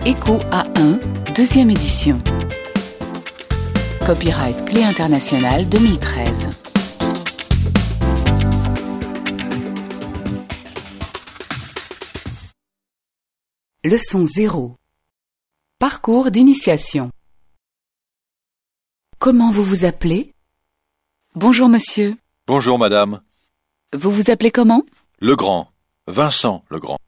Écho A1, deuxième édition. Copyright Clé Internationale 2013. Leçon 0. Parcours d'initiation. Comment vous vous appelez? Bonjour monsieur. Bonjour madame. Vous vous appelez comment? Legrand. Vincent Legrand.